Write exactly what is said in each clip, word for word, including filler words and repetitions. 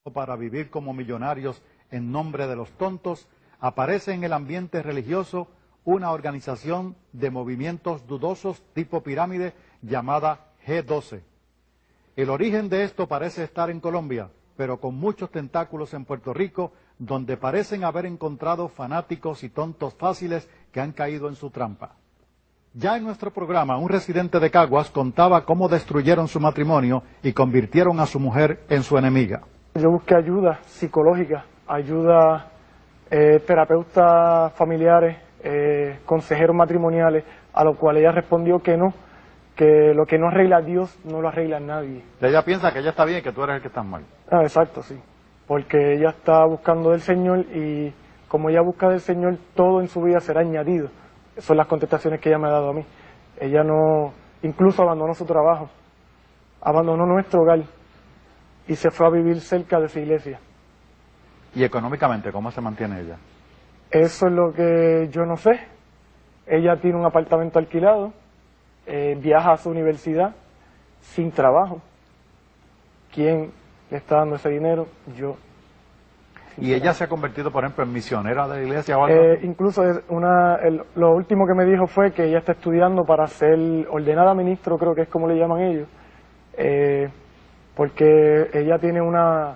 para vivir como millonarios en nombre de los tontos, aparece en el ambiente religioso una organización de movimientos dudosos tipo pirámide llamada G doce. El origen de esto parece estar en Colombia, pero con muchos tentáculos en Puerto Rico, donde parecen haber encontrado fanáticos y tontos fáciles que han caído en su trampa. Ya en nuestro programa, un residente de Caguas contaba cómo destruyeron su matrimonio y convirtieron a su mujer en su enemiga. Yo busqué ayuda psicológica, ayuda eh, terapeutas familiares, eh, consejeros matrimoniales, a lo cual ella respondió que no, que lo que no arregla Dios no lo arregla nadie. Ella piensa que ella está bien y que tú eres el que está mal. Ah, exacto, sí, porque ella está buscando del Señor y como ella busca del Señor, todo en su vida será añadido. Esas son las contestaciones que ella me ha dado a mí. Ella no, incluso abandonó su trabajo, abandonó nuestro hogar y se fue a vivir cerca de su iglesia. ¿Y económicamente cómo se mantiene ella? Eso es lo que yo no sé. Ella tiene un apartamento alquilado, eh, viaja a su universidad sin trabajo. ¿Quién le está dando ese dinero? Yo. ¿Y ella se ha convertido, por ejemplo, en misionera de la iglesia o algo? Eh, incluso una, el, lo último que me dijo fue que ella está estudiando para ser ordenada ministro, creo que es como le llaman ellos, eh, porque ella tiene una,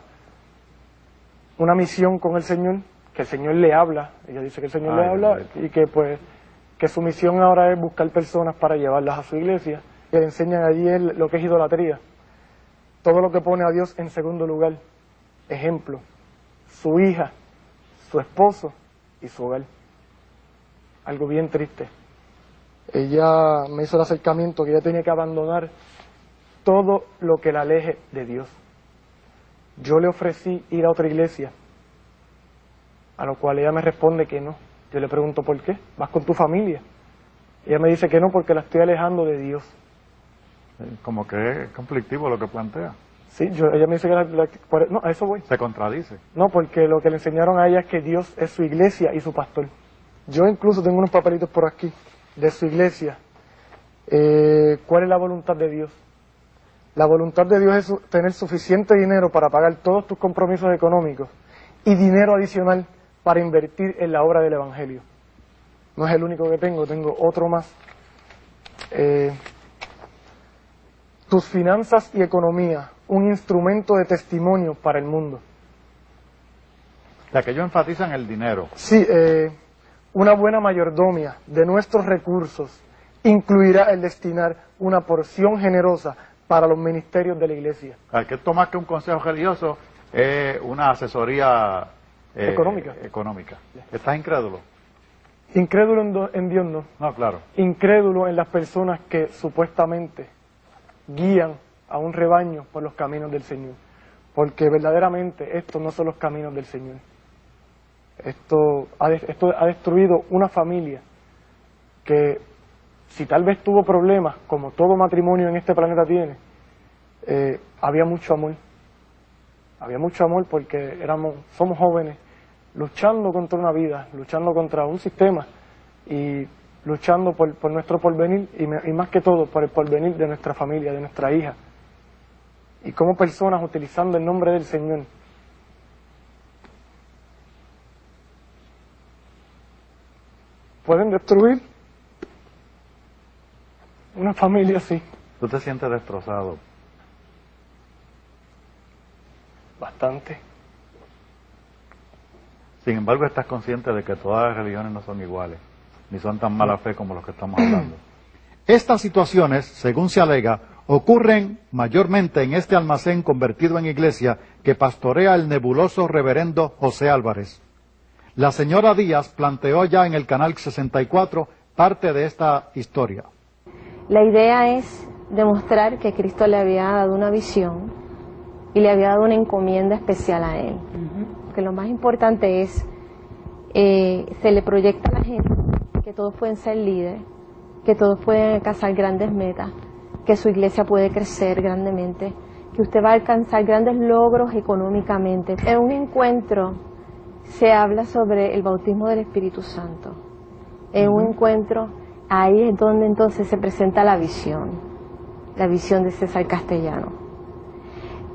una misión con el Señor, que el Señor le habla, ella dice que el Señor Ay, le habla Dios. y que pues que su misión ahora es buscar personas para llevarlas a su iglesia, que le enseñan allí el, lo que es idolatría, todo lo que pone a Dios en segundo lugar, ejemplo, su hija, su esposo y su hogar. Algo bien triste. Ella me hizo el acercamiento que ella tenía que abandonar todo lo que la aleje de Dios. Yo le ofrecí ir a otra iglesia, a lo cual ella me responde que no. Yo le pregunto por qué, vas con tu familia. Ella me dice que no porque la estoy alejando de Dios. Como que es conflictivo lo que plantea. Sí, yo, ella me dice que la, la, por, no, a eso voy. Se contradice. No, porque lo que le enseñaron a ella es que Dios es su iglesia y su pastor. Yo incluso tengo unos papelitos por aquí de su iglesia. Eh, ¿Cuál es la voluntad de Dios? La voluntad de Dios es su, tener suficiente dinero para pagar todos tus compromisos económicos y dinero adicional para invertir en la obra del Evangelio. No es el único que tengo, tengo otro más. Eh, tus finanzas y economía, un instrumento de testimonio para el mundo. La que ellos enfatizan el dinero. Sí, eh, una buena mayordomía de nuestros recursos incluirá el destinar una porción generosa para los ministerios de la iglesia. Hay que tomar que un consejo religioso es una asesoría eh, económica. económica. ¿Estás incrédulo? Incrédulo en, do, en Dios no. No, claro. Incrédulo en las personas que supuestamente guían a un rebaño por los caminos del Señor, porque verdaderamente estos no son los caminos del Señor. Esto ha, de, esto ha destruido una familia que, si tal vez tuvo problemas, como todo matrimonio en este planeta tiene, eh, había mucho amor. Había mucho amor porque éramos, somos jóvenes luchando contra una vida, luchando contra un sistema y luchando por, por nuestro porvenir y, me, y más que todo por el porvenir de nuestra familia, de nuestra hija. Y como personas utilizando el nombre del Señor pueden destruir una familia así. ¿Tú te sientes destrozado? Bastante. Sin embargo, estás consciente de que todas las religiones no son iguales, ni son tan mala fe como los que estamos hablando. Estas situaciones, según se alega, ocurren mayormente en este almacén convertido en iglesia que pastorea el nebuloso reverendo José Álvarez. La señora Díaz planteó ya en el canal sesenta y cuatro parte de esta historia. La idea es demostrar que Cristo le había dado una visión y le había dado una encomienda especial a él. Uh-huh. Porque lo más importante es, eh, se le proyecta a la gente que todos pueden ser líderes, que todos pueden alcanzar grandes metas, que su iglesia puede crecer grandemente, que usted va a alcanzar grandes logros económicamente. En un encuentro se habla sobre el bautismo del Espíritu Santo. En uh-huh. un encuentro, ahí es donde entonces se presenta la visión, la visión de César Castellano.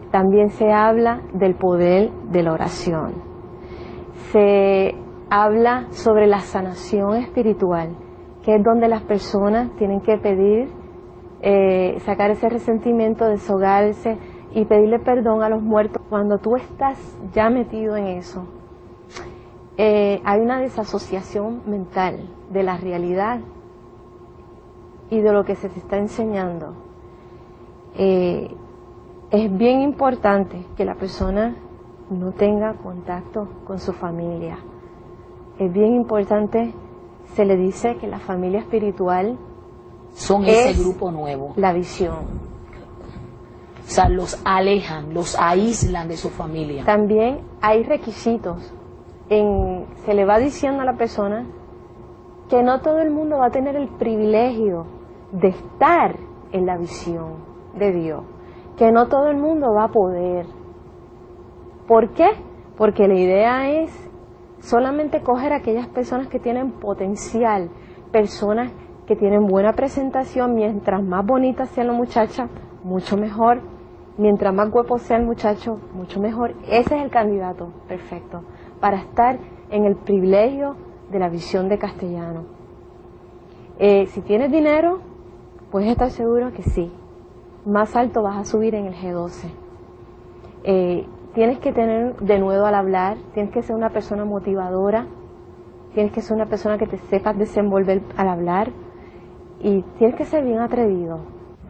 también se habla del poder de la oración. Se habla sobre la sanación espiritual, que es donde las personas tienen que pedir, eh, sacar ese resentimiento, deshogarse y pedirle perdón a los muertos. Cuando tú estás ya metido en eso, eh, hay una desasociación mental de la realidad y de lo que se te está enseñando. Eh, es bien importante que la persona no tenga contacto con su familia. Es bien importante, se le dice que la familia espiritual son ese grupo nuevo. La visión. O sea, los alejan, los aíslan de su familia. También hay requisitos. En, se le va diciendo a la persona que no todo el mundo va a tener el privilegio de estar en la visión de Dios, que no todo el mundo va a poder. ¿Por qué? Porque la idea es solamente coger a aquellas personas que tienen potencial, personas que tienen buena presentación. Mientras más bonita sea la muchacha, mucho mejor. Mientras más guapo sea el muchacho, mucho mejor. Ese es el candidato perfecto para estar en el privilegio de la visión de Castellano. Eh, si tienes dinero, puedes estar seguro que sí. Más alto vas a subir en el G doce. Eh, tienes que tener de nuevo al hablar, tienes que ser una persona motivadora, tienes que ser una persona que te sepas desenvolver al hablar y tienes que ser bien atrevido.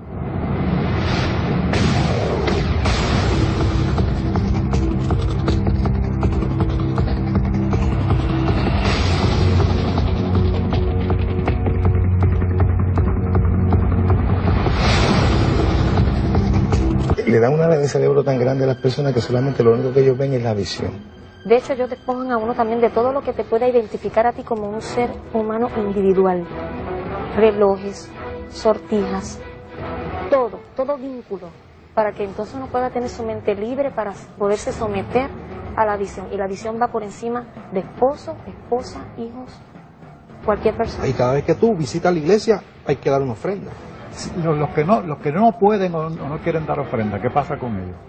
Le da una lavada de cerebro tan grande a las personas que solamente lo único que ellos ven es la visión. De hecho, ellos despojan a uno también de todo lo que te pueda identificar a ti como un ser humano individual. Relojes, sortijas, todo, todo vínculo, para que entonces uno pueda tener su mente libre para poderse someter a la visión. Y la visión va por encima de esposo, esposa, hijos, cualquier persona. Y cada vez que tú visitas la iglesia hay que dar una ofrenda. Los, los que no los que no pueden o no, o no quieren dar ofrenda, ¿qué pasa con ellos?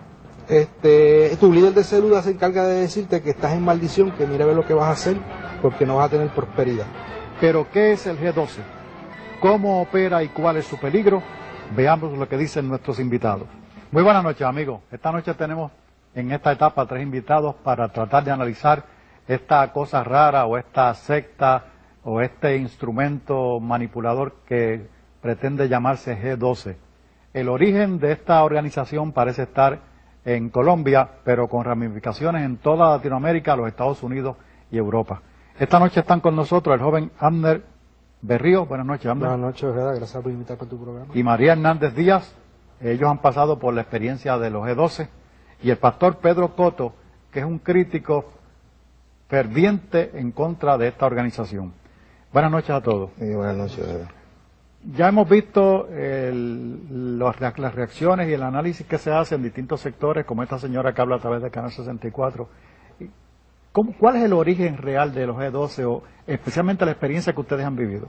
Este, tu líder de célula se encarga de decirte que estás en maldición, que mira a ver lo que vas a hacer, porque no vas a tener prosperidad. Pero ¿qué es el G doce? ¿Cómo opera y cuál es su peligro? Veamos lo que dicen nuestros invitados. Muy buenas noches, amigos. Esta noche tenemos en esta etapa tres invitados para tratar de analizar esta cosa rara o esta secta o este instrumento manipulador que pretende llamarse G doce. El origen de esta organización parece estar en Colombia, pero con ramificaciones en toda Latinoamérica, los Estados Unidos y Europa. Esta noche están con nosotros el joven Abner Berrío. Buenas noches, Abner. Buenas noches, Ojeda. Gracias por invitarme a tu programa. Y María Hernández Díaz. Ellos han pasado por la experiencia de los G doce. Y el pastor Pedro Coto, que es un crítico ferviente en contra de esta organización. Buenas noches a todos. Sí, buenas noches, Ojeda. Ya hemos visto el, los, las reacciones y el análisis que se hace en distintos sectores, como esta señora que habla a través del Canal sesenta y cuatro. ¿Cómo, ¿Cuál es el origen real de los G doce o especialmente la experiencia que ustedes han vivido?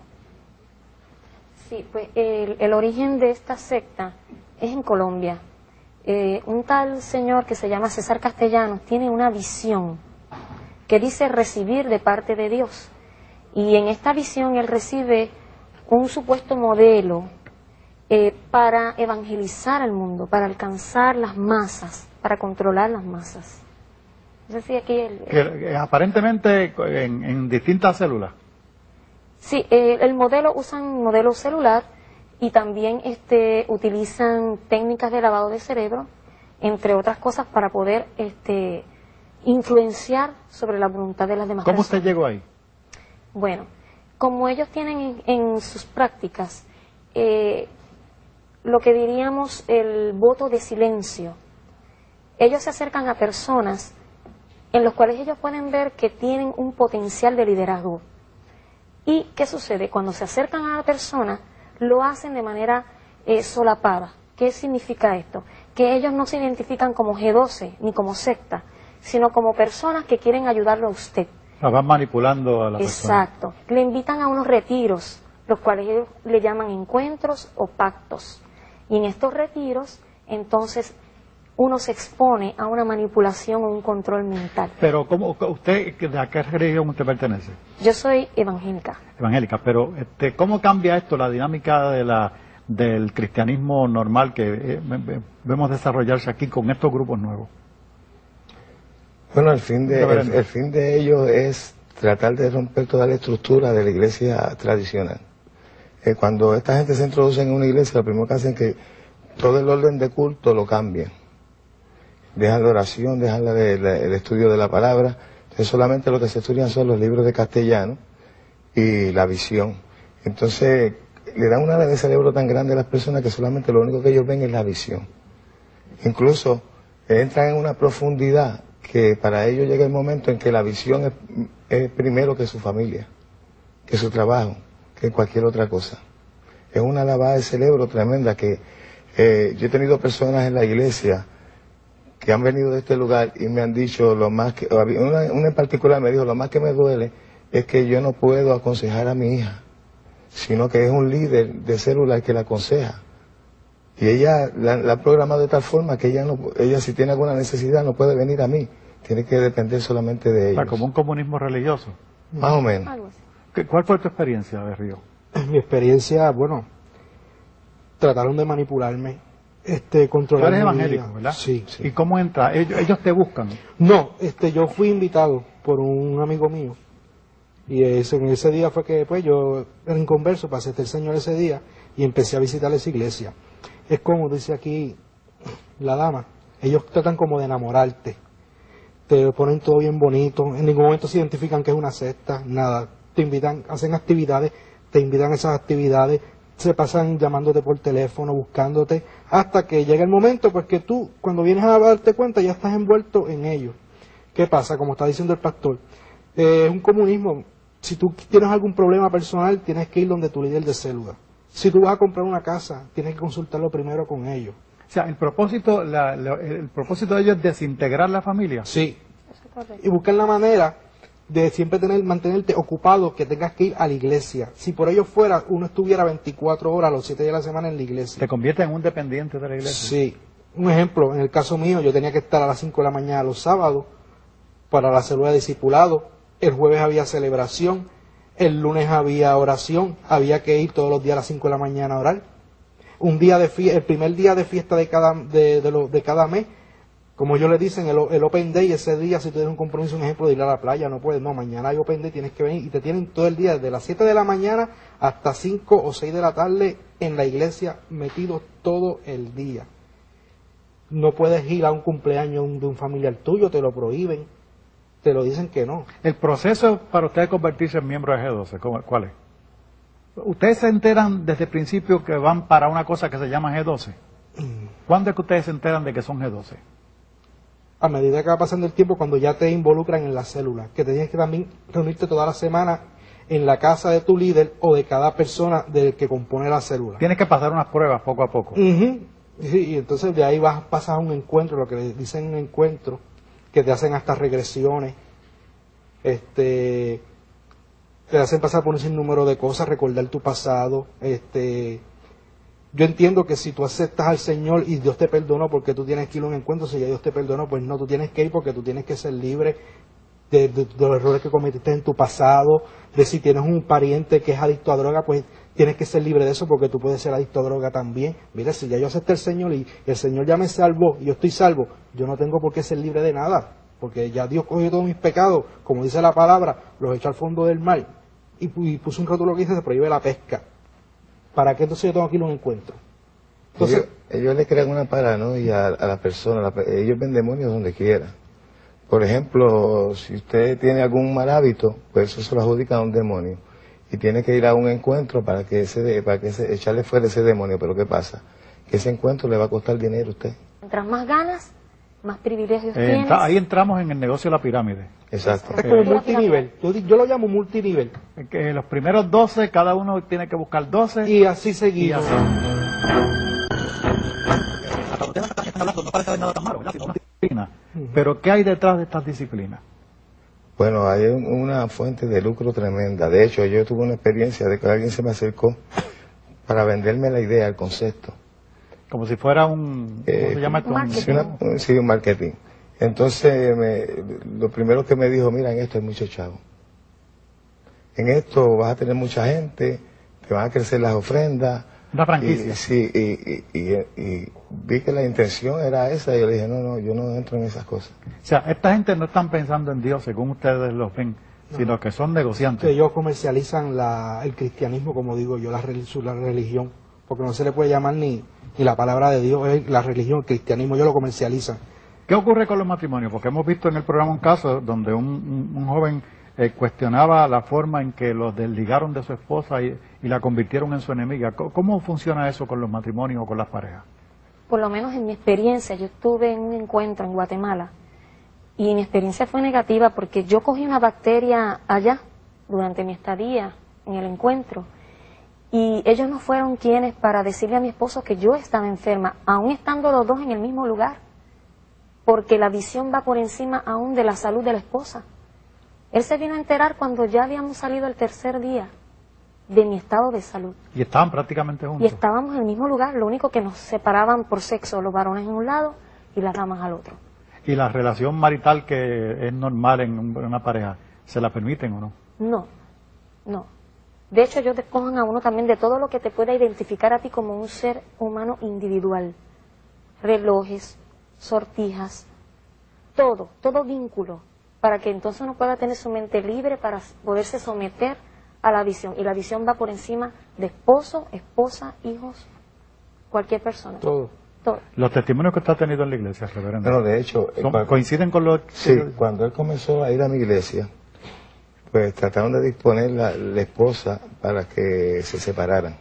Sí, pues el, el origen de esta secta es en Colombia. Eh, un tal señor que se llama César Castellanos tiene una visión que dice recibir de parte de Dios. Y en esta visión él recibe un supuesto modelo eh, para evangelizar al mundo, para alcanzar las masas, para controlar las masas. Es decir, aquí el, que, eh, aparentemente en, en distintas células. Sí, eh, el modelo usan un modelo celular y también este, utilizan técnicas de lavado de cerebro, entre otras cosas, para poder este, influenciar sobre la voluntad de las demás ¿Cómo personas. usted llegó ahí? Bueno, como ellos tienen en, en sus prácticas eh, lo que diríamos el voto de silencio, ellos se acercan a personas en los cuales ellos pueden ver que tienen un potencial de liderazgo. ¿Y qué sucede? Cuando se acercan a la persona, lo hacen de manera eh, solapada. ¿Qué significa esto? Que ellos no se identifican como G doce ni como secta, sino como personas que quieren ayudarlo a usted. La van manipulando a la persona. Exacto. Le invitan a unos retiros, los cuales ellos le llaman encuentros o pactos. Y en estos retiros, entonces, uno se expone a una manipulación o un control mental. Pero ¿cómo usted, a qué religión usted pertenece? Yo soy evangélica. Evangélica, pero este, ¿cómo cambia esto la dinámica de la del cristianismo normal que eh, vemos desarrollarse aquí con estos grupos nuevos? Bueno, el fin de el, el fin de ellos es tratar de romper toda la estructura de la iglesia tradicional. Eh, cuando esta gente se introduce en una iglesia, lo primero que hacen es que todo el orden de culto lo cambian. Dejan la oración, dejan la de, la, el estudio de la palabra. Entonces solamente lo que se estudian son los libros de castellano y la visión. Entonces le dan una de cerebro tan grande a las personas que solamente lo único que ellos ven es la visión. Incluso entran en una profundidad que para ellos llega el momento en que la visión es, es primero que su familia, que su trabajo, que cualquier otra cosa. Es una lavada de cerebro tremenda que eh, yo he tenido personas en la iglesia que han venido de este lugar y me han dicho lo más que, una, una en particular me dijo, lo más que me duele es que yo no puedo aconsejar a mi hija, sino que es un líder de célula el que la aconseja. Y ella la, la ha programado de tal forma que ella no, ella si tiene alguna necesidad no puede venir a mí, tiene que depender solamente de ellos. O sea, como un comunismo religioso. Más o menos. ¿Cuál fue tu experiencia, de Río? Mi experiencia, bueno, trataron de manipularme. Este, controlar. Tú eres evangélico, ¿verdad? Sí, sí. ¿Y cómo entra? ¿Ellos, ellos te buscan? No, este, yo fui invitado por un amigo mío. Y ese, en ese día fue que, pues, yo era inconverso, pasé el Señor ese día y empecé a visitar esa iglesia. Es como dice aquí la dama, ellos tratan como de enamorarte. Te ponen todo bien bonito, en ningún momento se identifican que es una secta, nada. Te invitan, hacen actividades, te invitan a esas actividades, se pasan llamándote por teléfono, buscándote, hasta que llega el momento, pues que tú, cuando vienes a darte cuenta, ya estás envuelto en ello. ¿Qué pasa? Como está diciendo el pastor, eh, es un comunismo. Si tú tienes algún problema personal, tienes que ir donde tu líder de célula. Si tú vas a comprar una casa, tienes que consultarlo primero con ellos. O sea, el propósito, la, la, el propósito de ellos es desintegrar la familia. Sí. Y buscar la manera de siempre tener, mantenerte ocupado, que tengas que ir a la iglesia. Si por ello fuera, uno estuviera veinticuatro horas, los siete días de la semana en la iglesia. ¿Te convierte en un dependiente de la iglesia? Sí. Un ejemplo, en el caso mío, yo tenía que estar a las cinco de la mañana los sábados para la célula de discipulado. El jueves había celebración, el lunes había oración, había que ir todos los días a las cinco de la mañana a orar. Un día de fiesta, el primer día de fiesta de cada, de, de, lo, de cada mes, como ellos le dicen, el, el Open Day, ese día, si tú tienes un compromiso, un ejemplo de ir a la playa, no puedes, no, mañana hay Open Day, tienes que venir, y te tienen todo el día, desde las siete de la mañana hasta cinco o seis de la tarde en la iglesia, metido todo el día. No puedes ir a un cumpleaños de un familiar tuyo, te lo prohíben, te lo dicen que no. El proceso para ustedes convertirse en miembro de G doce, ¿cuál es? ¿Ustedes se enteran desde el principio que van para una cosa que se llama G doce? ¿Cuándo es que ustedes se enteran de que son G doce? A medida que va pasando el tiempo, cuando ya te involucran en la célula, que te tienes que también reunirte toda la semana en la casa de tu líder o de cada persona del que compone la célula. Tienes que pasar unas pruebas poco a poco. Uh-huh. Sí, y entonces de ahí vas, pasas a un encuentro, lo que le dicen un encuentro, que te hacen hasta regresiones, este, te hacen pasar por un sinnúmero de cosas, recordar tu pasado, este... Yo entiendo que si tú aceptas al Señor y Dios te perdonó porque tú tienes que ir a un encuentro, si ya Dios te perdonó, pues no, tú tienes que ir porque tú tienes que ser libre de, de, de los errores que cometiste en tu pasado, de si tienes un pariente que es adicto a droga, pues tienes que ser libre de eso porque tú puedes ser adicto a droga también. Mira, si ya yo acepté al Señor y el Señor ya me salvó y yo estoy salvo, yo no tengo por qué ser libre de nada, porque ya Dios cogió todos mis pecados, como dice la palabra, los echó al fondo del mar y, y puso un rótulo que dice se prohíbe la pesca. ¿Para qué entonces yo tengo que ir a un encuentro? Entonces, ellos, ellos le crean una paranoia a, a la persona, la, ellos ven demonios donde quiera. Por ejemplo, si usted tiene algún mal hábito, pues eso se lo adjudica a un demonio. Y tiene que ir a un encuentro para que ese, para que ese, echarle fuera ese demonio. Pero ¿qué pasa? Que ese encuentro le va a costar dinero a usted. Mientras más ganas, más privilegios eh, tienes. Ahí entramos en el negocio de la pirámide. Exacto. Es como multinivel. Yo, yo lo llamo multinivel. Que los primeros doce, cada uno tiene que buscar doce. Y así seguimos. Y así. No parece haber nada tan malo, ¿verdad? Sino una disciplina. Pero ¿qué hay detrás de estas disciplinas? Bueno, hay una fuente de lucro tremenda. De hecho, yo tuve una experiencia de que alguien se me acercó para venderme la idea, el concepto. Como si fuera un, ¿cómo Eh, se llama esto? un Un- Sí, una- sí, un marketing. Entonces, me- lo primero que me dijo, mira, en esto hay mucho chavo. En esto vas a tener mucha gente, te van a crecer las ofrendas. Una franquicia. Y, sí, y, y, y, y vi que la intención era esa y yo le dije, no, no, yo no entro en esas cosas. O sea, esta gente no están pensando en Dios según ustedes lo ven, sino que son negociantes. Que ellos comercializan la, el cristianismo, como digo yo, la, rel- su- la religión, porque no se le puede llamar ni, ni la palabra de Dios, es la religión, el cristianismo, ellos lo comercializan. ¿Qué ocurre con los matrimonios? Porque hemos visto en el programa un caso donde un, un- un joven eh, cuestionaba la forma en que los desligaron de su esposa y, y la convirtieron en su enemiga. ¿Cómo, cómo funciona eso con los matrimonios o con las parejas? Por lo menos en mi experiencia, yo estuve en un encuentro en Guatemala y mi experiencia fue negativa porque yo cogí una bacteria allá durante mi estadía en el encuentro y ellos no fueron quienes para decirle a mi esposo que yo estaba enferma, aún estando los dos en el mismo lugar, porque la visión va por encima aún de la salud de la esposa. Él se vino a enterar cuando ya habíamos salido el tercer día de mi estado de salud. Y estaban prácticamente Y juntos. estábamos en el mismo lugar, lo único que nos separaban por sexo, los varones en un lado y las damas al otro. Y la relación marital que es normal en un- en una pareja, ¿se la permiten o no? No, no. De hecho, ellos despojan a uno también de todo lo que te pueda identificar a ti como un ser humano individual. Relojes, sortijas, todo, todo vínculo, para que entonces uno pueda tener su mente libre para poderse someter a la visión. Y la visión va por encima de esposo, esposa, hijos, cualquier persona. Todo. Todo. Los testimonios que usted ha tenido en la iglesia, reverendo, Bueno, de hecho, eh, son- cua- coinciden con los... sí, cuando él comenzó a ir a mi iglesia, pues trataron de disponer la, la esposa para que se separaran.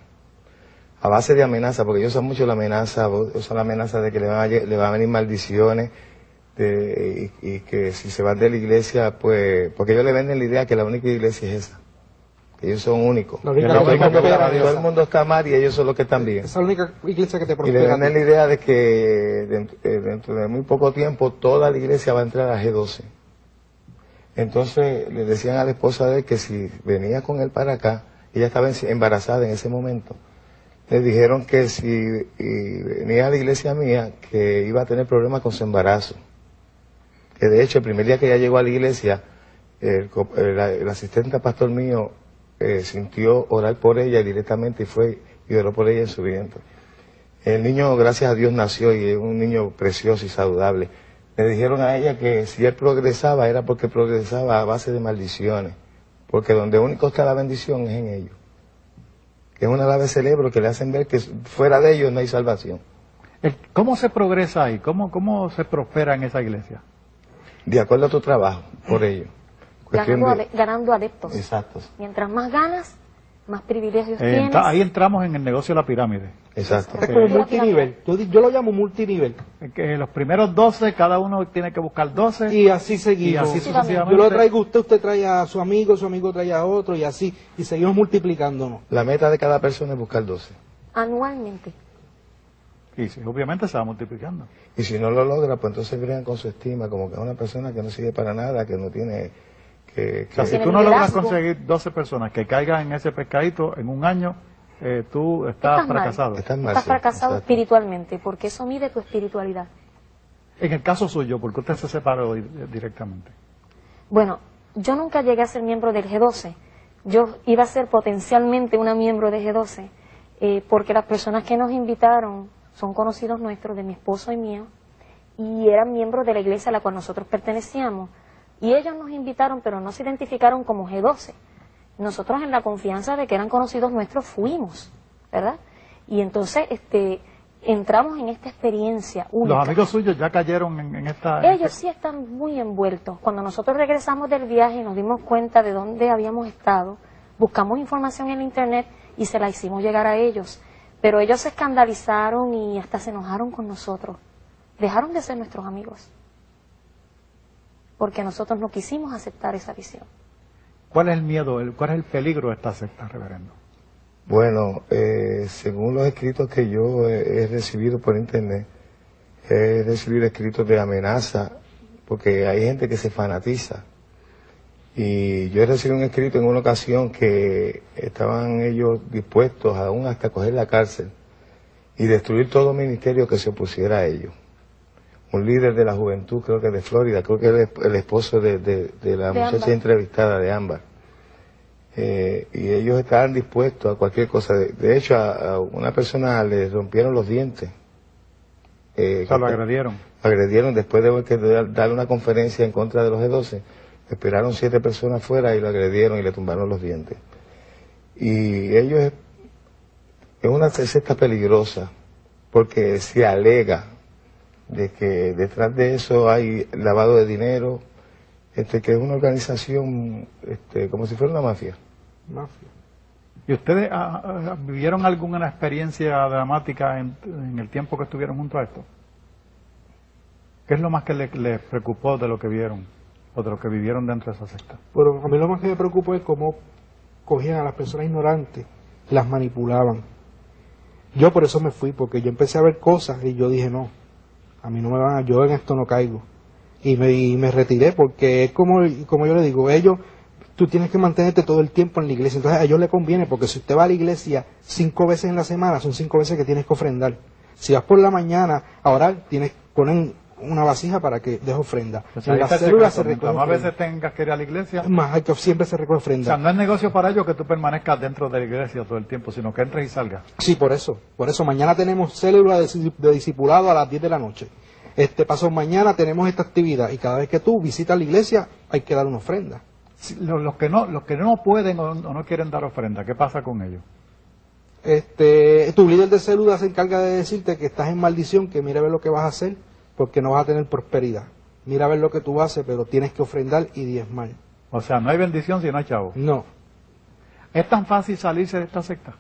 A base de amenaza, porque ellos usan mucho la amenaza, usan la amenaza de que le van a, lle- le van a venir maldiciones, de- y, y que si se van de la iglesia, pues, porque ellos le venden la idea que la única iglesia es esa. Que ellos son únicos. La única Que todo, que el mundo, prospera está- es todo el esa. mundo está mal y ellos son los que están bien. Esa es la única iglesia que te Y le prospera. venden la idea de que dentro, eh, dentro de muy poco tiempo toda la iglesia va a entrar a G doce. Entonces le decían a la esposa de él que si venía con él para acá, ella estaba en- embarazada en ese momento, le dijeron que si y venía a la iglesia mía, que iba a tener problemas con su embarazo. Que de hecho el primer día que ella llegó a la iglesia, el, co- el- el asistente pastor mío eh, sintió orar por ella directamente y fue y oró por ella en su vientre. El niño, gracias a Dios, nació y es un niño precioso y saludable. Le dijeron a ella que si él progresaba era porque progresaba a base de maldiciones, porque donde único está la bendición es en ellos. Que es una lave de cerebro que le hacen ver que fuera de ellos no hay salvación. El- ¿Cómo se progresa ahí? ¿Cómo, ¿Cómo se prospera en esa iglesia? De acuerdo a tu trabajo, por ello. Cuestión Ganando, de- ade- ganando adeptos. Exacto, Mientras más ganas, más privilegios Eh, tienes. entra- ahí entramos en el negocio de la pirámide. exacto. Es como multinivel. Yo, di- yo lo llamo multinivel. En que los primeros doce, cada uno tiene que buscar doce. Y así seguimos. Y así sucesivamente. Yo lo traigo a usted, usted trae a su amigo, su amigo trae a otro y así. Y seguimos multiplicándonos. La meta de cada persona es buscar doce. Anualmente. Y sí, obviamente se va multiplicando. Y si no lo logra, pues entonces crean con su estima, como que es una persona que no sirve para nada, que no tiene... Que, O sea, que- si Tiene tú no logras liderazgo. conseguir doce personas que caigan en ese pescadito en un año, eh, tú estás, Estás mal. fracasado. Estás mal, Estás sí, fracasado exacto. espiritualmente, porque eso mide tu espiritualidad. En el caso suyo, ¿por qué usted se separó di- directamente? Bueno, yo nunca llegué a ser miembro del G doce. Yo iba a ser potencialmente una miembro de G doce, eh, porque las personas que nos invitaron son conocidos nuestros, de mi esposo y mío, y eran miembros de la iglesia a la cual nosotros pertenecíamos. Y ellos nos invitaron, pero no se identificaron como G doce. Nosotros, en la confianza de que eran conocidos nuestros, fuimos, ¿verdad? Y entonces este, entramos en esta experiencia única. Los amigos suyos ya cayeron en, en esta... en Ellos este- sí están muy envueltos. Cuando nosotros regresamos del viaje y nos dimos cuenta de dónde habíamos estado, buscamos información en internet y se la hicimos llegar a ellos. Pero ellos se escandalizaron y hasta se enojaron con nosotros. Dejaron de ser nuestros amigos. Porque nosotros no quisimos aceptar esa visión. ¿Cuál es el miedo, el- cuál es el peligro de esta secta, reverendo? Bueno, eh, según los escritos que yo he, he recibido por internet, he recibido escritos de amenaza, porque hay gente que se fanatiza. Y yo he recibido un escrito en una ocasión que estaban ellos dispuestos aún hasta coger la cárcel. y destruir todo ministerio que se opusiera a ellos. Un líder de la juventud, creo que de Florida, creo que es el esposo de, de, de la de muchacha Ámbar. entrevistada de Ámbar. Eh, y ellos estaban dispuestos a cualquier cosa. De, de hecho, a, a una persona le rompieron los dientes. Eh, O sea, lo agredieron. agredieron después de que darle una conferencia en contra de los G doce. Esperaron siete personas fuera y lo agredieron y le tumbaron los dientes. Y ellos es, es una secta peligrosa porque se alega de que detrás de eso hay lavado de dinero, este que es una organización este, como si fuera una mafia. Mafia. ¿Y ustedes ah, ah, vivieron alguna experiencia dramática en, en el tiempo que estuvieron junto a esto? ¿Qué es lo más que les le preocupó de lo que vieron o de lo que vivieron dentro de esa secta? Pero a mí lo más que me preocupa es cómo cogían a las personas ignorantes, las manipulaban. Yo por eso me fui, porque yo empecé a ver cosas y yo dije, no, a mí no me van a, yo en esto no caigo. Y me, y me retiré porque es como, como yo le digo, ellos, tú tienes que mantenerte todo el tiempo en la iglesia. Entonces a ellos les conviene, porque si usted va a la iglesia cinco veces en la semana, son cinco veces que tienes que ofrendar. Si vas por la mañana a orar, tienes, ponen una vasija para que des ofrenda. O sea, en las ahí está el células se secreto. recoge Mientras más ofrenda. veces tengas que ir a la iglesia, Más hay que siempre se recoge o sea, ofrenda. no es negocio para ellos que tú permanezcas dentro de la iglesia todo el tiempo, sino que entres y salgas. Sí, por eso. Por eso mañana tenemos célula de, de discipulado a las diez de la noche. Este paso mañana tenemos esta actividad y cada vez que tú visitas la iglesia hay que dar una ofrenda. Si, los, los que no los que no pueden o, o no quieren dar ofrenda, ¿qué pasa con ellos? Este, tu líder de célula se encarga de decirte que estás en maldición, que mira a ver lo que vas a hacer, porque no vas a tener prosperidad. Mira a ver lo que tú haces, pero tienes que ofrendar y diezmar. O sea, no hay bendición si no hay chavo. No. ¿Es tan fácil salirse de esta secta?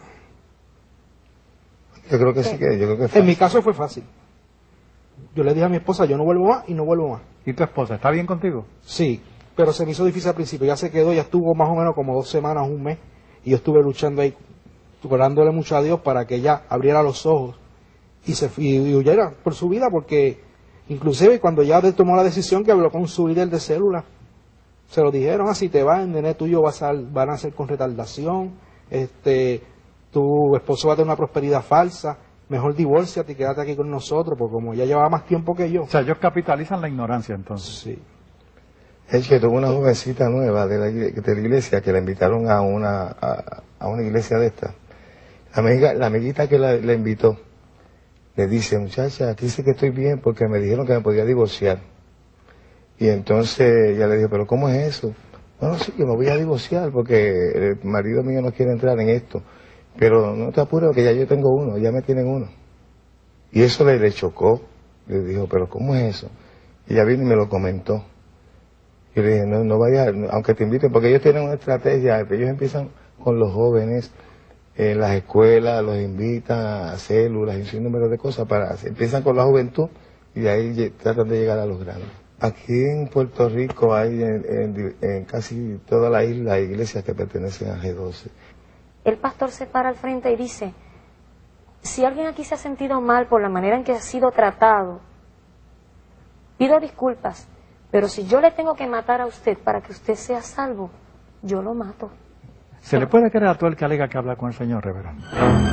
Yo creo que sí, que yo creo que es En mi fácil. caso fue fácil. Yo le dije a mi esposa, yo no vuelvo más y no vuelvo más. ¿Y tu esposa está bien contigo? Sí, pero se me hizo difícil al principio. Ya se quedó, ya estuvo más o menos como dos semanas, un mes, y yo estuve luchando ahí, orándole mucho a Dios para que ella abriera los ojos y se y, y huyera por su vida, porque inclusive cuando ya tomó la decisión que habló con su líder de célula, se lo dijeron, así te vas, el nene tuyo va a, van a ser con retardación, este, tu esposo va a tener una prosperidad falsa, mejor divórciate y quédate aquí con nosotros, porque como ya llevaba más tiempo que yo. O sea, ellos capitalizan la ignorancia entonces. Sí. Es que tuvo una jovencita nueva de la, igle- de la iglesia que la invitaron a una a, a una iglesia de esta. La, amiga, la amiguita que la, la invitó le dice, muchacha, aquí sí que estoy bien porque me dijeron que me podía divorciar. Y entonces ella le dijo, pero ¿cómo es eso? Bueno, sí, que me voy a divorciar porque el marido mío no quiere entrar en esto. Pero no te apures porque ya yo tengo uno, ya me tienen uno. Y eso le, le chocó. Le dijo, pero ¿cómo es eso? Y ella vino y me lo comentó. Yo le dije, no, no vayas, aunque te inviten, porque ellos tienen una estrategia, ellos empiezan con los jóvenes en las escuelas, los invitan a células y un sinnúmero de cosas, para empiezan con la juventud y de ahí lle- tratan de llegar a los grandes. Aquí en Puerto Rico hay en, en- en casi toda la isla iglesias que pertenecen a G doce. El pastor se para al frente y dice, si alguien aquí se ha sentido mal por la manera en que ha sido tratado, pido disculpas, pero si yo le tengo que matar a usted para que usted sea salvo, yo lo mato. ¿Se le puede creer a todo el que alega que habla con el Señor, reverendo?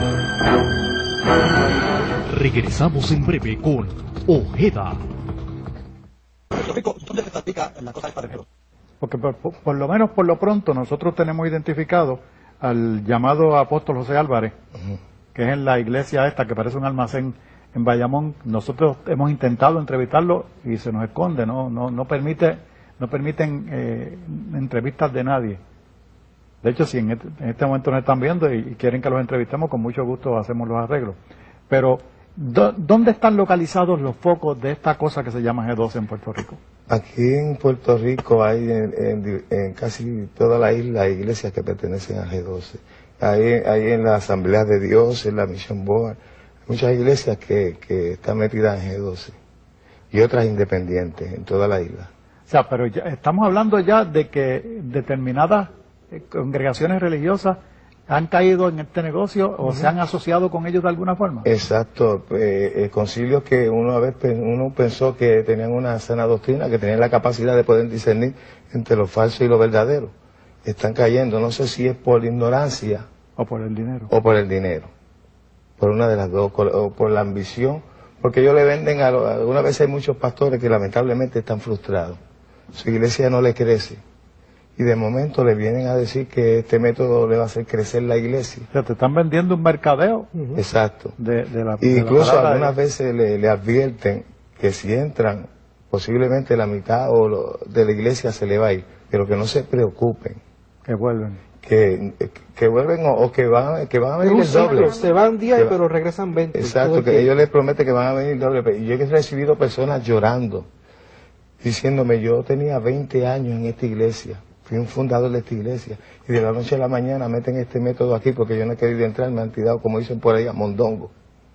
Regresamos en breve con Ojeda. Porque por, por- por lo menos por lo pronto nosotros tenemos identificado al llamado apóstol José Álvarez, que es en la iglesia esta que parece un almacén en Bayamón. Nosotros hemos intentado entrevistarlo y se nos esconde, no no no permite no permiten eh, entrevistas de nadie. De hecho, si en este, en este momento nos están viendo y, y quieren que los entrevistemos, con mucho gusto hacemos los arreglos. Pero ¿dó- ¿dónde están localizados los focos de esta cosa que se llama G doce en Puerto Rico? Aquí en Puerto Rico hay en, en- en casi toda la isla iglesias que pertenecen a G doce. Hay, hay en la Asamblea de Dios, en la Mission Board, muchas iglesias que, que están metidas en G doce y otras independientes en toda la isla. O sea, pero ya estamos hablando ya de que determinadas eh, congregaciones religiosas han caído en este negocio o se han asociado con ellos de alguna forma. Exacto, eh, eh, concilios que uno a veces uno pensó que tenían una sana doctrina, que tenían la capacidad de poder discernir entre lo falso y lo verdadero. Están cayendo, no sé si es por ignorancia O por el dinero. o por el dinero. por una de las dos, o por la ambición, porque ellos le venden a, lo, algunas veces hay muchos pastores que lamentablemente están frustrados, su iglesia no le crece, y de momento le vienen a decir que este método le va a hacer crecer la iglesia. O sea, te están vendiendo un mercadeo. Uh-huh. Exacto. De, de la, y de incluso la algunas veces le, le advierten que si entran, posiblemente la mitad o lo, de la iglesia se le va a ir, pero que no se preocupen. Que vuelven. Que, que vuelven o, o que van, que van a venir el doble. Se van diez, pero regresan veinte. Exacto, que ellos les prometen que van a venir doble. Y yo he recibido personas llorando, diciéndome, yo tenía veinte años en esta iglesia, fui un fundador de esta iglesia, y de la noche a la mañana meten este método aquí porque yo no he querido entrar, me han tirado, como dicen por ahí, a mondongo.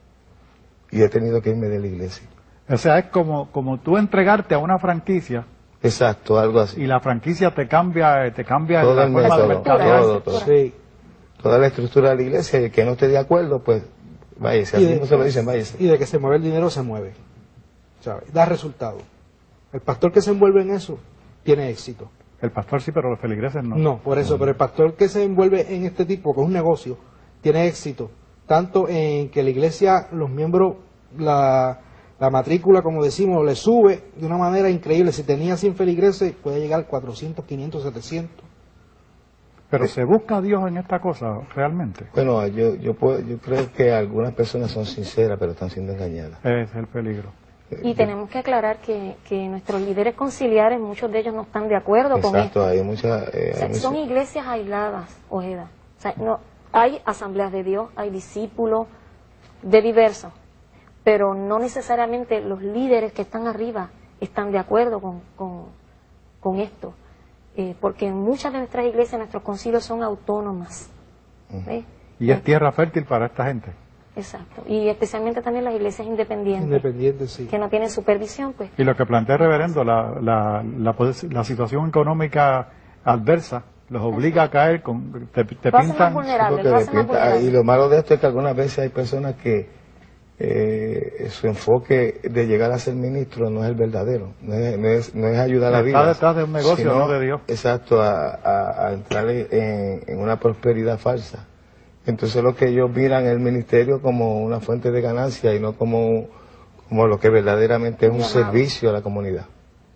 Y he tenido que irme de la iglesia. O sea, es como, como tú entregarte a una franquicia. Exacto, algo así. Y la franquicia te cambia, te cambia todo la el forma método, de mercadear. todo, todo. Sí. Toda la estructura de la iglesia, y el que no esté de acuerdo, pues váyase, así no se lo dicen, váyase. Y de que se mueve el dinero, se mueve. ¿Sabes? Da resultado. El pastor que se envuelve en eso, tiene éxito. El pastor sí, pero los feligreses no. No, por eso, pero el pastor que se envuelve en este tipo, que es un negocio, tiene éxito. Tanto en que la iglesia, los miembros, la... La matrícula, como decimos, le sube de una manera increíble. Si tenía cien feligreses, puede llegar a cuatrocientos, quinientos, setecientos. Pero se busca a Dios en esta cosa, realmente. Bueno, yo yo, puedo, yo creo que algunas personas son sinceras, pero están siendo engañadas. Es el peligro. Y tenemos que aclarar que, que nuestros líderes conciliares, muchos de ellos no están de acuerdo Exacto, con esto. hay muchas... Eh, o sea, hay son muchas... iglesias aisladas, Ojeda. O sea, no, hay asambleas de Dios, hay discípulos de diversos, pero no necesariamente los líderes que están arriba están de acuerdo con, con, con esto, eh, porque muchas de nuestras iglesias, nuestros concilios son autónomas. ¿Ves? Y es tierra fértil para esta gente. Exacto, y especialmente también las iglesias independientes, Independientes, sí. que no tienen supervisión, pues. Y lo que plantea el reverendo, la, la, la, la situación económica adversa los obliga a caer, con te, te Lo hace pintan... más vulnerable, Sí, lo hace más pinta, vulnerable. y lo malo de esto es que algunas veces hay personas que eh, su enfoque de llegar a ser ministro no es el verdadero, no es, no es, no es ayudar a la vida. Está detrás de un negocio, sino, no de Dios. Exacto, a, a, a entrar en, en una prosperidad falsa. Entonces lo que ellos miran el ministerio como una fuente de ganancia y no como, como lo que verdaderamente es un servicio a la comunidad.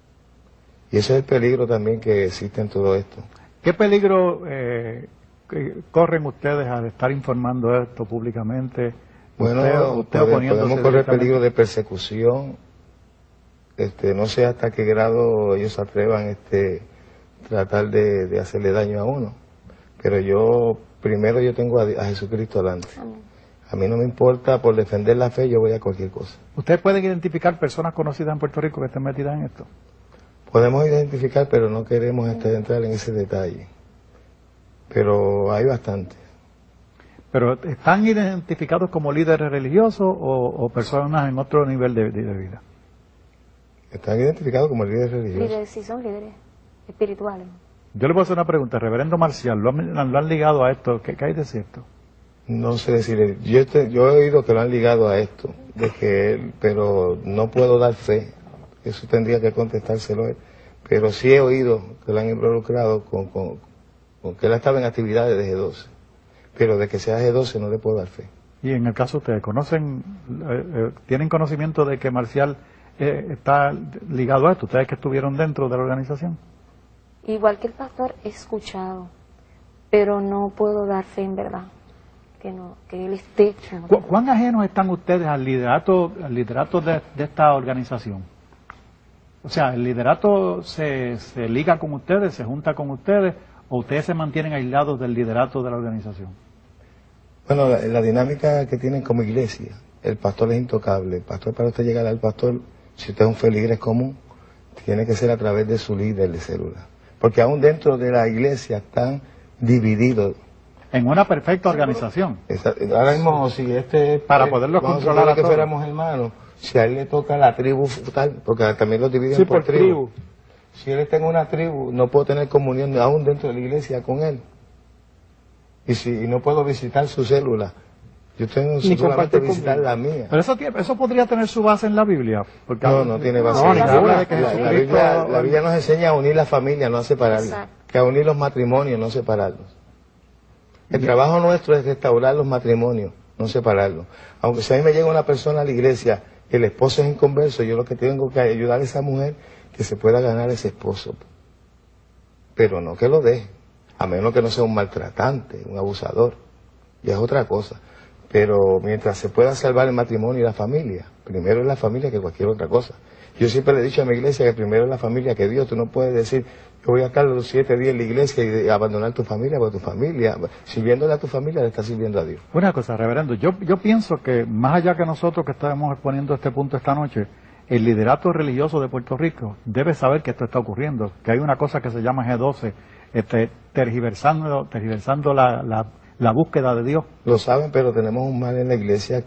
Y ese es el peligro también que existe en todo esto. ¿Qué peligro eh, corren ustedes al estar informando esto públicamente? Bueno, usted, usted podemos, podemos correr peligro de persecución. Este, no sé hasta qué grado ellos se atrevan este, tratar de, de hacerle daño a uno. Pero yo, primero yo tengo a, a Jesucristo delante. A mí no me importa, por defender la fe yo voy a cualquier cosa. ¿Ustedes pueden identificar personas conocidas en Puerto Rico que estén metidas en esto? Podemos identificar, pero no queremos este, entrar en ese detalle. Pero hay bastante. ¿Pero están identificados como líderes religiosos o, o personas en otro nivel de, de, de vida? Están identificados como líderes religiosos. Líderes, sí, son líderes espirituales. Yo le voy a hacer una pregunta, reverendo Marcial, ¿lo han, lo han ligado a esto? ¿Qué, qué hay de cierto? No sé decirle, yo, te, yo he oído que lo han ligado a esto, de que él, pero no puedo dar fe, eso tendría que contestárselo él, pero sí he oído que lo han involucrado con, con, con que él estaba en actividades de G doce, pero de que sea G doce no le puedo dar fe. Y en el caso de ustedes, ¿conocen, eh, eh, tienen conocimiento de que Marcial eh, está ligado a esto? ¿Ustedes que estuvieron dentro de la organización? Igual que el pastor, he escuchado, pero no puedo dar fe en verdad, que no, que él esté. ¿Cu ¿Cuán ajenos están ustedes al liderato, al liderato de, de esta organización? O sea, ¿el liderato se, se liga con ustedes, se junta con ustedes, o ustedes se mantienen aislados del liderato de la organización? Bueno, la, la dinámica que tienen como iglesia, el pastor es intocable. El pastor, para usted llegar al pastor, si usted es un feligres común, tiene que ser a través de su líder de célula. Porque aún dentro de la iglesia están divididos. En una perfecta organización. Esa, ahora mismo, si este... Para poderlo controlar a que todos. fuéramos hermanos, si a él le toca la tribu tal, porque también lo dividen sí, por, por tribu. tribu. Si él está en una tribu, no puedo tener comunión aún dentro de la iglesia con él. Y si y no puedo visitar su célula, yo tengo Ni solamente visitar conmigo. la mía. Pero eso, tiene- eso podría tener su base en la Biblia. Porque No, no tiene base. No, la, ninguna. Habla de que la- la Jesucristo- Biblia, la Biblia nos enseña a unir la familia, no a separarla. Exacto. Que a unir los matrimonios, no separarlos. El trabajo nuestro es restaurar los matrimonios, no separarlo. Aunque si a mí me llega una persona a la iglesia, el esposo es inconverso, yo lo que tengo que ayudar a esa mujer que se pueda ganar ese esposo. Pero no que lo deje, a menos que no sea un maltratante, un abusador, ya es otra cosa. Pero mientras se pueda salvar el matrimonio y la familia, primero es la familia que cualquier otra cosa. Yo siempre le he dicho a mi iglesia que primero es la familia que Dios. Tú no puedes decir, yo voy a estar los siete días en la iglesia y abandonar tu familia, porque tu familia, sirviéndole a tu familia, le está sirviendo a Dios. Una cosa, reverendo, yo, yo pienso que más allá que nosotros que estamos exponiendo este punto esta noche, el liderato religioso de Puerto Rico debe saber que esto está ocurriendo, que hay una cosa que se llama G doce, este, tergiversando, tergiversando la, la, la búsqueda de Dios. Lo saben, pero tenemos un mal en la iglesia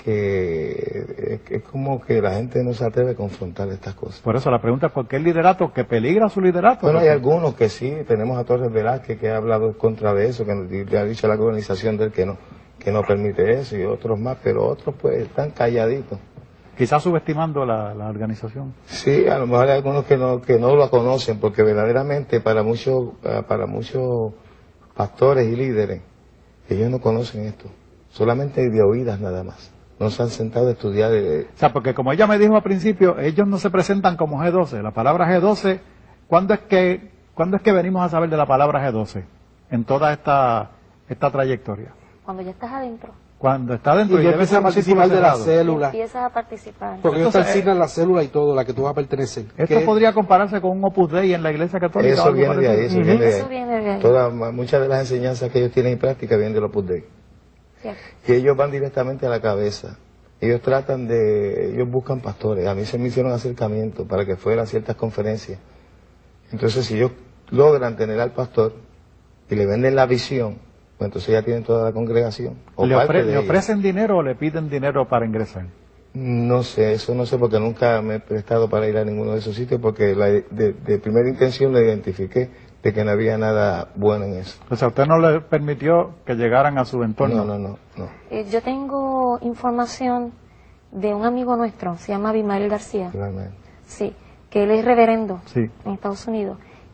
que es, es como que la gente no se atreve a confrontar estas cosas. Por eso la pregunta es, ¿por qué el liderato? ¿Que peligra su liderato? Bueno, hay algunos que sí, tenemos a Torres Velázquez que ha hablado contra de eso, que le ha dicho a la organización de él que no, que no permite eso, y otros más, pero otros pues están calladitos. Quizás subestimando la, la organización. Sí, a lo mejor hay algunos que no que no lo conocen, porque verdaderamente para muchos para muchos pastores y líderes, ellos no conocen esto, solamente de oídas nada más, no se han sentado a estudiar. El... O sea, porque como ella me dijo al principio, ellos no se presentan como G doce, la palabra G doce, ¿cuándo es que, ¿cuándo es que venimos a saber de la palabra G doce en toda esta, esta trayectoria? Cuando ya estás adentro. Cuando está dentro y, y, y debe ser a participar de la célula. Empiezas a participar. Porque ellos te asignan la célula y todo, la que tú vas a pertenecer. Esto ¿Qué? podría compararse con un Opus Dei en la Iglesia Católica. Eso viene de ahí, eso, Uh-huh. viene de ahí. Eso viene de ahí. Todas, muchas de las enseñanzas que ellos tienen en práctica vienen de los Opus Dei. Cierto. Y ellos van directamente a la cabeza. Ellos tratan de, ellos buscan pastores. A mí se me hicieron acercamientos para que fuera a ciertas conferencias. Entonces, si ellos logran tener al pastor y le venden la visión, pues entonces ya tienen toda la congregación. O ¿Le, parte ofre, de ¿Le ella. ofrecen dinero o le piden dinero para ingresar? No sé, eso no sé porque nunca me he prestado para ir a ninguno de esos sitios, porque la, de, de primera intención le identifiqué de que no había nada bueno en eso. O sea, usted no le permitió que llegaran a su entorno. No, no, no. no. Eh, yo tengo información de un amigo nuestro, se llama Abimael García. Realmente. Sí, que él es reverendo Sí. en Estados Unidos.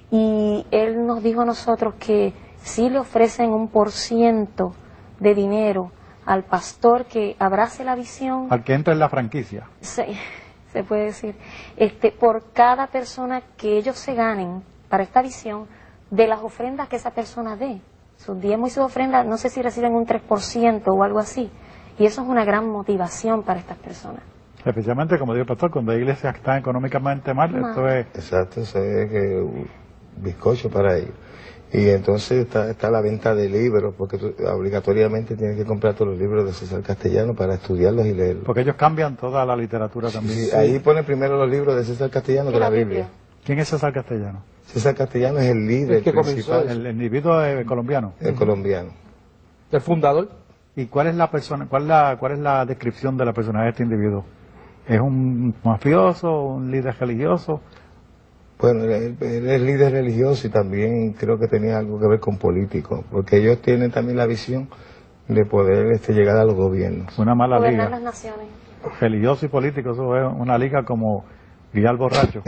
Y él nos dijo a nosotros que sí le ofrecen un por ciento de dinero al pastor que abrace la visión. Al que entra en la franquicia. Se, se puede decir, este, por cada persona que ellos se ganen para esta visión, de las ofrendas que esa persona dé. Sus diezmos y sus ofrendas, no sé si reciben un tres por ciento o algo así. Y eso es una gran motivación para estas personas. Especialmente, como dijo el pastor, cuando hay iglesias que están económicamente mal, Mal. esto es... Exacto, eso es que un bizcocho para ellos. Y entonces está, está la venta de libros, porque tú obligatoriamente tienes que comprar todos los libros de César Castellano para estudiarlos y leerlos. Porque ellos cambian toda la literatura también. Sí, ahí ponen primero los libros de César Castellano que la Biblia. ¿Quién es César Castellano? César Castellano es el líder El que principal, comenzó El, el individuo eh, colombiano. el colombiano. El fundador. ¿Y cuál es la persona, cuál es la, cuál es la descripción de la persona de este individuo? ¿Es un mafioso, un líder religioso? Bueno, él, él es líder religioso y también creo que tenía algo que ver con político, porque ellos tienen también la visión de poder este, llegar a los gobiernos. Una mala Gobernar liga. las naciones. Religioso y político, eso es una liga como guiar borracho.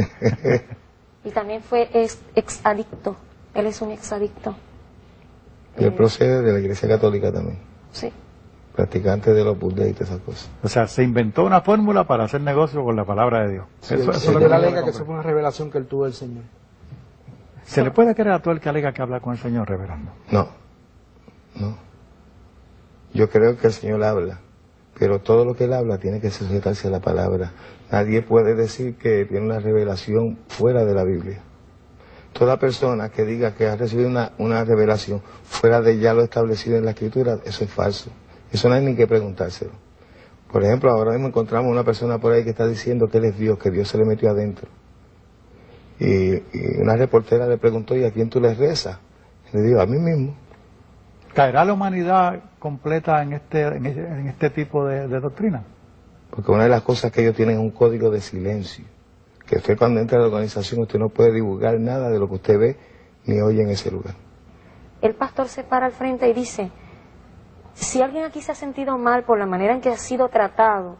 Y también fue ex, ex adicto. Él es un ex adicto. Él procede de la Iglesia Católica también, Sí. practicante de los Opus Dei y todas esas cosas. O sea, se inventó una fórmula para hacer negocio con la palabra de Dios. Sí, eso, él- eso es lo él que alega yo que eso fue una revelación que él tuvo del Señor. ¿Se le puede creer a todo el que alega que habla con el Señor, reverendo? No, no. Yo creo que el Señor habla, pero todo lo que Él habla tiene que sujetarse a la palabra. Nadie puede decir que tiene una revelación fuera de la Biblia. Toda persona que diga que ha recibido una, una revelación fuera de ya lo establecido en la Escritura, eso es falso. Eso no hay ni que preguntárselo. Por ejemplo, ahora mismo encontramos una persona por ahí que está diciendo que Él es Dios, que Dios se le metió adentro. Y, y una reportera le preguntó, ¿y a quién tú le rezas? Y le dijo, a mí mismo. ¿Caerá la humanidad completa en este, en este, en este tipo de, de doctrina? Porque una de las cosas que ellos tienen es un código de silencio. Que usted cuando entra a la organización, usted no puede divulgar nada de lo que usted ve ni oye en ese lugar. El pastor se para al frente y dice, si alguien aquí se ha sentido mal por la manera en que ha sido tratado,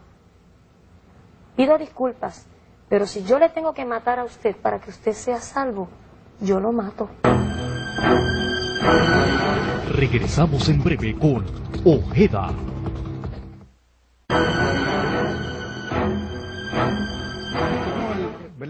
pido disculpas, pero si yo le tengo que matar a usted para que usted sea salvo, yo lo mato. Regresamos en breve con Ojeda.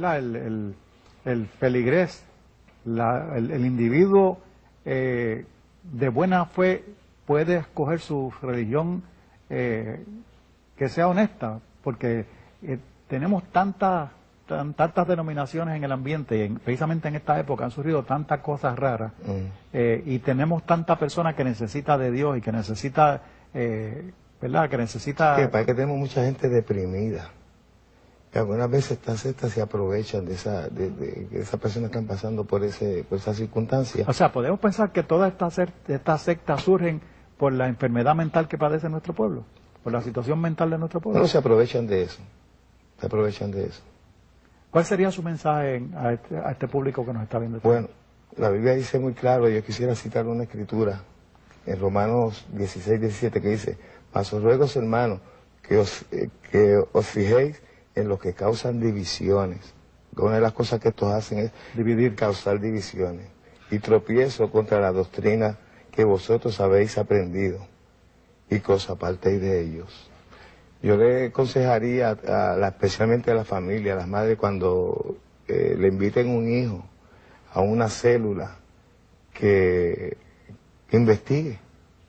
¿verdad? El, el, el feligrés, la, el, el individuo eh, de buena fe puede escoger su religión eh, que sea honesta, porque eh, tenemos tantas tan, tantas denominaciones en el ambiente, y en, precisamente en esta época han surgido tantas cosas raras, mm. eh, y tenemos tanta persona que necesita de Dios y que necesita, eh, ¿verdad? Que necesita... Que para que tenemos mucha gente deprimida, que algunas veces estas sectas se aprovechan de esa, de, de, de esas personas que están pasando por ese, por esas circunstancias. O sea, podemos pensar que todas estas estas sectas surgen por la enfermedad mental que padece nuestro pueblo, por la situación mental de nuestro pueblo. No, se aprovechan de eso, se aprovechan de eso. ¿Cuál sería su mensaje en, a, este, a este público que nos está viendo? Bueno, la Biblia dice muy claro, yo quisiera citar una escritura en Romanos dieciséis, diecisiete, que dice: mas os ruego, hermanos, que os, eh, que os fijéis en los que causan divisiones. Una de las cosas que estos hacen es dividir, causar divisiones, y tropiezo contra la doctrina que vosotros habéis aprendido, y que os apartéis de ellos. Yo le aconsejaría, a la, especialmente a la familia, a las madres, cuando eh, le inviten un hijo a una célula, que, que investigue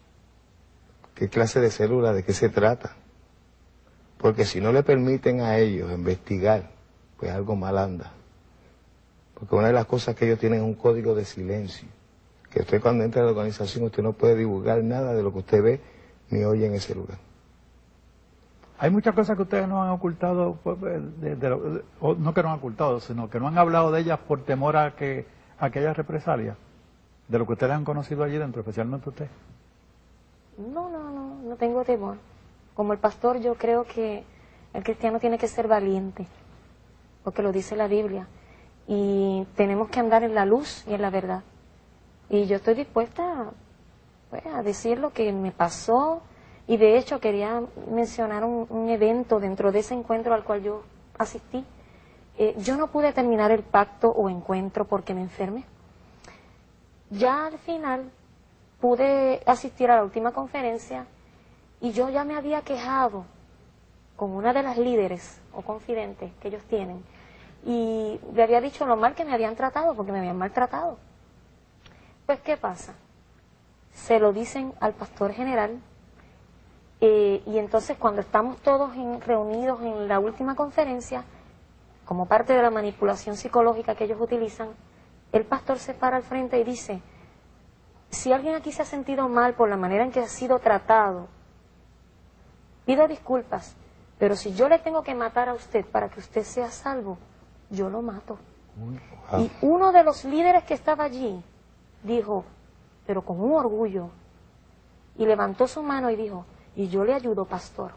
qué clase de célula, de qué se trata. Porque si no le permiten a ellos investigar, pues algo mal anda. Porque una de las cosas que ellos tienen es un código de silencio, que usted cuando entra a la organización, usted no puede divulgar nada de lo que usted ve ni oye en ese lugar. Hay muchas cosas que ustedes no han ocultado, pues, de, de, de, o no que no han ocultado, sino que no han hablado de ellas por temor a que a que haya represalias, de lo que ustedes han conocido allí dentro, especialmente usted. No, no, no, no tengo temor. Como el pastor, yo creo que el cristiano tiene que ser valiente, porque lo dice la Biblia, y tenemos que andar en la luz y en la verdad. Y yo estoy dispuesta, pues, a decir lo que me pasó. Y de hecho quería mencionar un, un evento dentro de ese encuentro al cual yo asistí. Eh, yo no pude terminar el pacto o encuentro porque me enfermé. Ya al final pude asistir a la última conferencia y yo ya me había quejado con una de las líderes o confidentes que ellos tienen y le había dicho lo mal que me habían tratado, porque me habían maltratado. Pues ¿qué pasa? Se lo dicen al pastor general. Eh, y entonces cuando estamos todos en, reunidos en la última conferencia, como parte de la manipulación psicológica que ellos utilizan, el pastor se para al frente y dice: si alguien aquí se ha sentido mal por la manera en que ha sido tratado, pido disculpas, pero si yo le tengo que matar a usted para que usted sea salvo, yo lo mato. Wow. Y uno de los líderes que estaba allí dijo, pero con un orgullo, y levantó su mano y dijo: y yo le ayudo, pastor.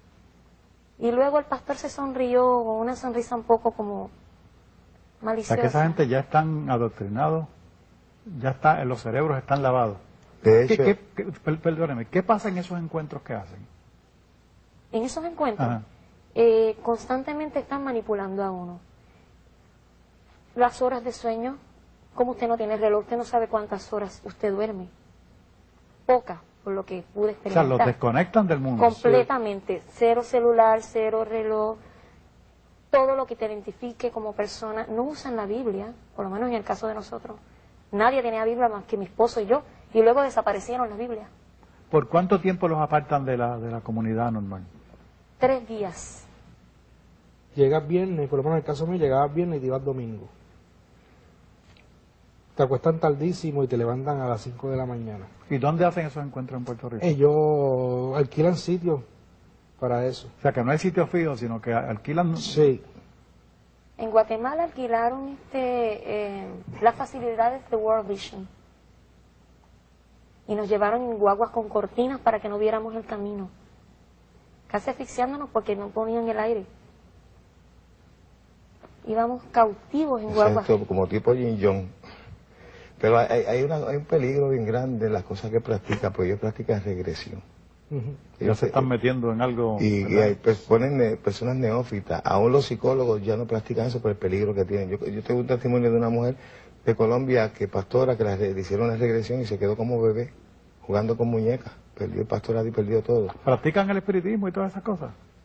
Y luego el pastor se sonrió con una sonrisa un poco como maliciosa. O sea, que esa gente ya están adoctrinados, ya está, los cerebros están lavados. De hecho, ¿Qué, qué, qué, perdóneme, ¿qué pasa en esos encuentros que hacen? En esos encuentros, eh, constantemente están manipulando a uno. Las horas de sueño, como usted no tiene reloj, usted no sabe cuántas horas usted duerme. Pocas, por lo que pude experimentar. O sea, los desconectan del mundo. Completamente. Sí. Cero celular, cero reloj, todo lo que te identifique como persona. No usan la Biblia, por lo menos en el caso de nosotros. Nadie tenía Biblia más que mi esposo y yo, y luego desaparecieron las Biblias. ¿Por cuánto tiempo los apartan de la, de la comunidad normal? Tres días. Llegas viernes, por lo menos en el caso mío, llegabas viernes y te ibas domingo. Te acuestan tardísimo y te levantan a las cinco de la mañana. ¿Y dónde hacen esos encuentros en Puerto Rico? Ellos alquilan sitios para eso. O sea, que no hay sitios fijos, sino que alquilan... Sí. En Guatemala alquilaron este, eh, las facilidades de World Vision. Y nos llevaron en guaguas con cortinas para que no viéramos el camino. Casi asfixiándonos porque no ponían el aire. Íbamos cautivos en guaguas. Exacto, como tipo Jin Jong. Pero hay, hay, una, hay un peligro bien grande en las cosas que practican, porque ellos practican regresión. Uh-huh. Ellos se están metiendo en algo... Y, y hay, pues, ponen eh, personas neófitas. Aún los psicólogos ya no practican eso por el peligro que tienen. Yo, yo tengo un testimonio de una mujer de Colombia, que pastora, que le hicieron una regresión y se quedó como bebé, jugando con muñecas. Perdió el pastorado y perdió todo. ¿Practican el espiritismo y todas esas cosas?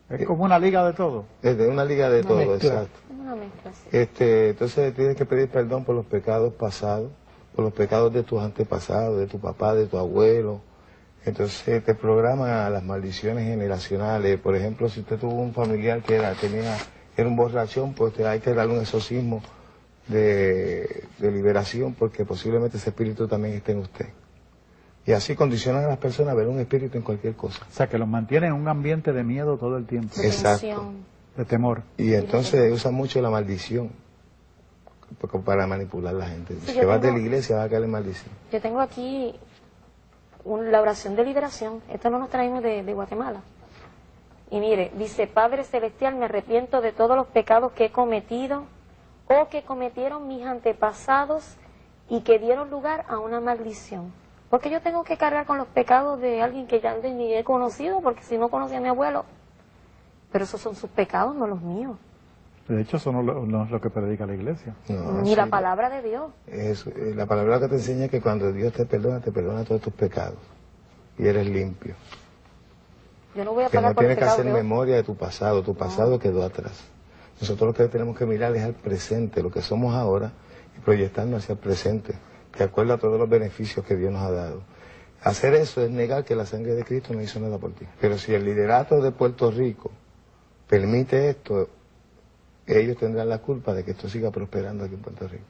Es como una liga de todo. Es de una liga de Una todo, mezcla. exacto. Una mezcla, sí. Este, entonces tienes que pedir perdón por los pecados pasados, por los pecados de tus antepasados, de tu papá, de tu abuelo. Entonces te programa las maldiciones generacionales. Por ejemplo, si usted tuvo un familiar que era, tenía, era un borrachón, pues te, hay que darle un exorcismo de, de liberación, porque posiblemente ese espíritu también esté en usted. Y así condicionan a las personas a ver un espíritu en cualquier cosa. O sea, que los mantienen en un ambiente de miedo todo el tiempo, De Exacto. tensión. de temor. Y entonces usan mucho la maldición para manipular a la gente. Sí, Si yo vas de tengo- la iglesia, va a caerle maldición. Yo tengo aquí un- la oración de liberación. Esto no nos traemos de, de Guatemala. Y mire, dice, Padre Celestial, me arrepiento de todos los pecados que he cometido o que cometieron mis antepasados y que dieron lugar a una maldición. Porque yo tengo que cargar con los pecados de alguien que ya ni he conocido, porque si no conocí a mi abuelo. Pero esos son sus pecados, no los míos. De hecho, eso no, lo- no es lo que predica la iglesia. No, Ni la sí, palabra de Dios. es- eh, la palabra que te enseña es que cuando Dios te perdona, te perdona todos tus pecados. Y eres limpio. Yo no voy a Que pagar no por el tienes que pecado hacer de otro. memoria de tu pasado. Tu pasado quedó atrás. Nosotros lo que tenemos que mirar es al presente, lo que somos ahora, y proyectarnos hacia el presente, de acuerdo a todos los beneficios que Dios nos ha dado. Hacer eso es negar que la sangre de Cristo no hizo nada por ti. Pero si el liderato de Puerto Rico permite esto, ellos tendrán la culpa de que esto siga prosperando aquí en Puerto Rico.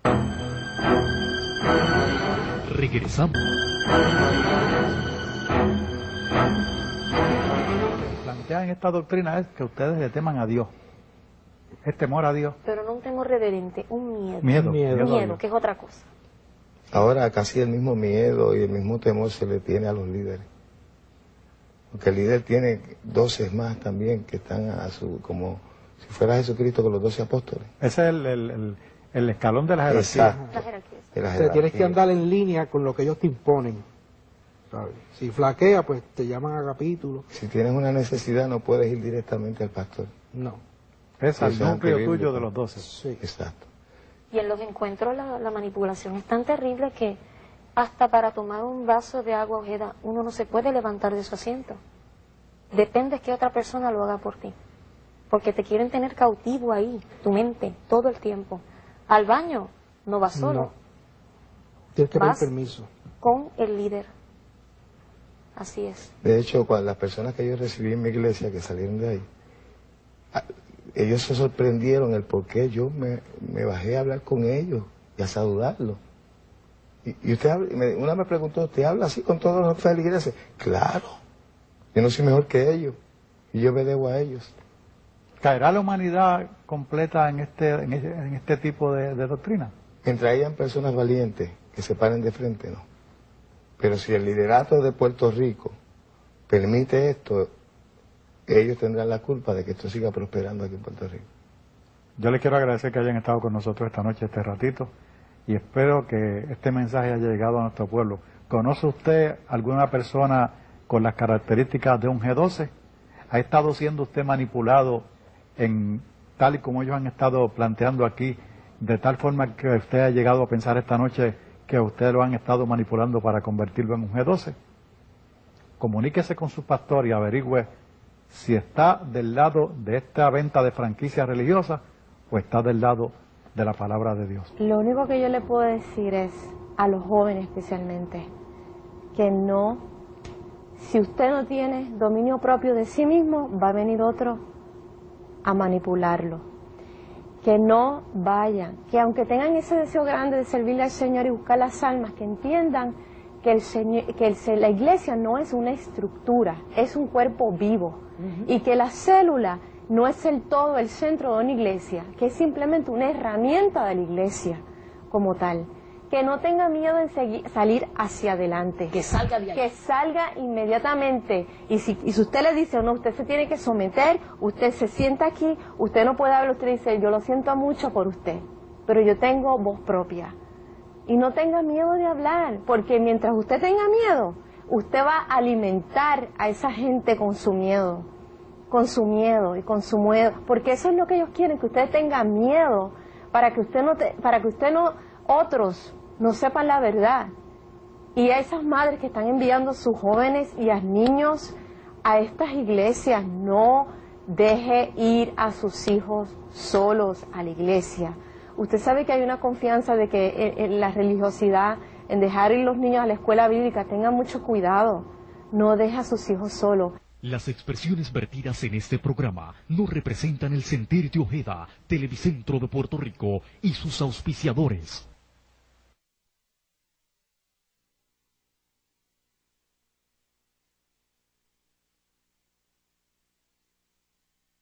Regresamos. Plantean esta doctrina es que ustedes le teman a Dios. Es temor a Dios. Pero no un temor reverente, un miedo. Miedo. Miedo. a Miedo, Dios. que es otra cosa. Ahora casi el mismo miedo y el mismo temor se le tiene a los líderes. Porque el líder tiene doce más también que están a su, como si fuera Jesucristo con los doce apóstoles. Ese es el, el, el, el escalón de la jerarquía. Exacto. La jerarquía. De la O sea, tienes que jerarquía. andar en línea con lo que ellos te imponen. ¿sabes? Si flaquea, pues te llaman a capítulo. Si tienes una necesidad no puedes ir directamente al pastor. No. Es el Eso es núcleo antibíblico. tuyo de los doce. Sí. Exacto. Y en los encuentros la, la manipulación es tan terrible que hasta para tomar un vaso de agua Ojeda uno no se puede levantar de su asiento. Depende que otra persona lo haga por ti. Porque te quieren tener cautivo ahí, tu mente, todo el tiempo. Al baño no vas solo, No. Tienes que pedir Vas. permiso. con el líder. Así es. De hecho, cuando las personas que yo recibí en mi iglesia que salieron de ahí, a- ellos se sorprendieron el por qué yo me, me bajé a hablar con ellos y a saludarlos. Y, y usted habla- y me- una me preguntó, ¿usted habla así con todos los de la iglesia? Claro, yo no soy mejor que ellos y yo me debo a ellos. ¿Caerá la humanidad completa en este, en este, en este tipo de, de doctrina? Mientras hayan personas valientes que se paren de frente, no. Pero si el liderato de Puerto Rico permite esto, ellos tendrán la culpa de que esto siga prosperando aquí en Puerto Rico. Yo les quiero agradecer que hayan estado con nosotros esta noche, este ratito, y espero que este mensaje haya llegado a nuestro pueblo. ¿Conoce usted alguna persona con las características de un G doce? ¿Ha estado siendo usted manipulado en tal y como ellos han estado planteando aquí, de tal forma que usted ha llegado a pensar esta noche que usted lo han estado manipulando para convertirlo en un G doce? Comuníquese con su pastor y averigüe si está del lado de esta venta de franquicias religiosas o está del lado de la palabra de Dios. Lo único que yo le puedo decir es, a los jóvenes especialmente, que no, si usted no tiene dominio propio de sí mismo, va a venir otro a manipularlo. Que no vayan, que aunque tengan ese deseo grande de servirle al Señor y buscar las almas, que entiendan que, el Señor, que el, la iglesia no es una estructura, es un cuerpo vivo. Uh-huh. Y que la célula no es el todo, el centro de una iglesia, que es simplemente una herramienta de la iglesia como tal. Que no tenga miedo en seguir, salir hacia adelante. Que salga de ahí. Que salga inmediatamente. Y si, y si usted le dice, no, usted se tiene que someter, usted se sienta aquí, usted no puede hablar, usted dice, yo lo siento mucho por usted, pero yo tengo voz propia. Y no tenga miedo de hablar, porque mientras usted tenga miedo, usted va a alimentar a esa gente con su miedo, con su miedo y con su miedo, porque eso es lo que ellos quieren, que usted tenga miedo, para que usted no, te, para que usted no, otros no sepan la verdad. Y a esas madres que están enviando a sus jóvenes y a niños a estas iglesias, no deje ir a sus hijos solos a la iglesia. Usted sabe que hay una confianza de que en, en la religiosidad, en dejar ir los niños a la escuela bíblica, tengan mucho cuidado. No deje a sus hijos solos. Las expresiones vertidas en este programa no representan el sentir de Ojeda, Televicentro de Puerto Rico y sus auspiciadores.